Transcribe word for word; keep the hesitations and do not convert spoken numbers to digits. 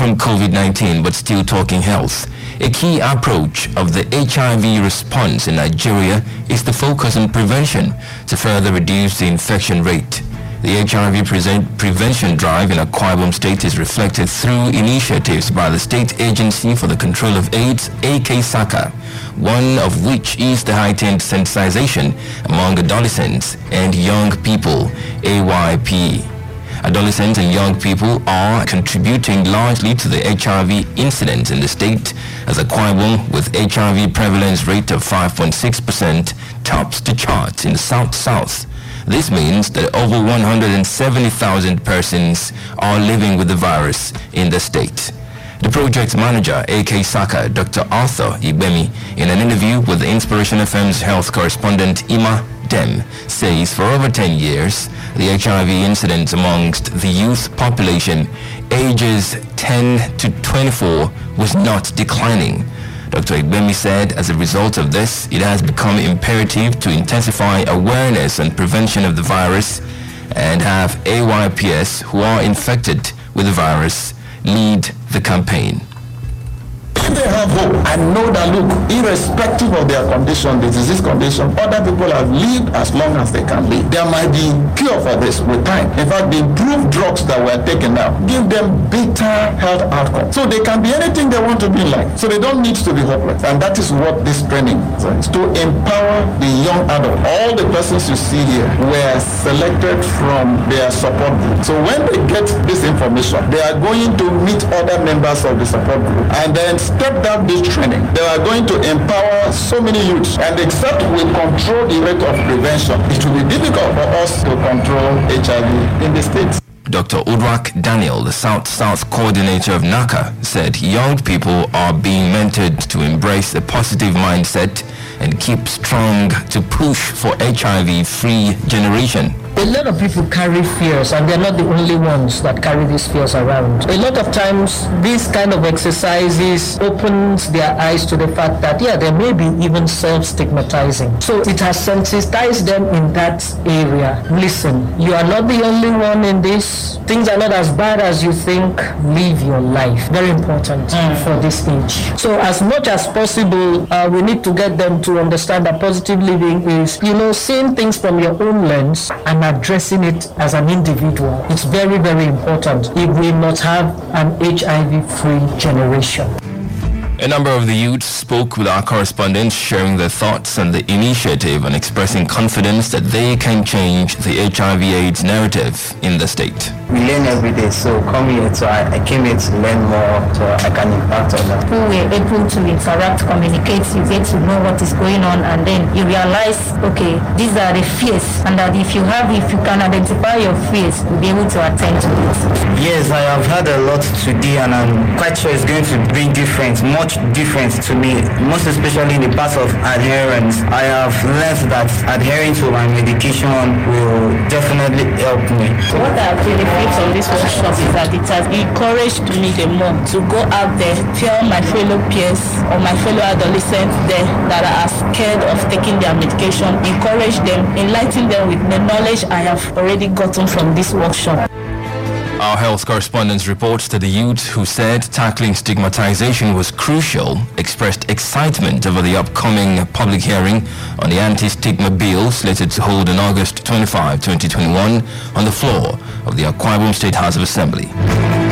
from COVID nineteen but still talking health. A key approach of the H I V response in Nigeria is to focus on prevention to further reduce the infection rate. The H I V present prevention drive in Akwa Ibom State is reflected through initiatives by the State Agency for the Control of AIDS, A K S A C A, one of which is the heightened sensitization among adolescents and young people, A Y P. Adolescents and young people are contributing largely to the H I V incidence in the state, as Akwa Ibom, with H I V prevalence rate of five point six percent, tops the charts in the South-South. This means that over one hundred seventy thousand persons are living with the virus in the state. The project manager, A K S A C A, Doctor Arthur Igbemi, in an interview with the Inspiration F M's health correspondent Ima Dem, says for over ten years, the H I V incidence amongst the youth population ages ten to twenty-four was not declining. Doctor Igbemi said as a result of this, it has become imperative to intensify awareness and prevention of the virus and have A Y P S who are infected with the virus lead the campaign. If they have hope and know that, look, irrespective of their condition, the disease condition, other people have lived as long as they can live. There might be cure for this with time. In fact, the improved drugs that were taken now give them better health outcomes. So they can be anything they want to be like. So they don't need to be hopeless. And that is what this training is, to empower the young adult. All the persons you see here were selected from their support group. So when they get this information, they are going to meet other members of the support group and then step down this training. They are going to empower so many youths, and except we control the rate of prevention, it will be difficult for us to control H I V in the States. Doctor Udrak Daniel, the South-South coordinator of NACA, said young people are being mentored to embrace a positive mindset and keep strong to push for H I V-free generation. A lot of people carry fears, and they're not the only ones that carry these fears around. A lot of times, these kind of exercises opens their eyes to the fact that, yeah, they may be even self-stigmatizing. So it has sensitized them in that area. Listen, you are not the only one in this. Things are not as bad as you think. Live your life. Very important mm. for this age. So as much as possible, uh, we need to get them to understand that positive living is, you know, seeing things from your own lens and addressing it as an individual. It's very, very important if we not have an H I V-free generation. A number of the youths spoke with our correspondents, sharing their thoughts on the initiative and expressing confidence that they can change the H I V AIDS narrative in the state. We learn every day, so come here, so I, I came here to learn more, so I can impact on that. We were able to interact, communicate, you get to know what is going on, and then you realize, okay, these are the fears, and that if you have, if you can identify your fears, you'll be able to attend to it. Yes, I have had a lot today, and I'm quite sure it's going to bring difference, much difference to me, most especially in the part of adherence. I have learned that adhering to my medication will definitely help me. What I benefit from this workshop is that it has encouraged me the more to go out there, tell my fellow peers or my fellow adolescents there that are scared of taking their medication, encourage them, enlighten them with the knowledge I have already gotten from this workshop. Our health correspondent reports that the youth who said tackling stigmatization was crucial expressed excitement over the upcoming public hearing on the anti-stigma bill slated to hold on August twenty-fifth, twenty twenty-one on the floor of the Akwa Ibom State House of Assembly.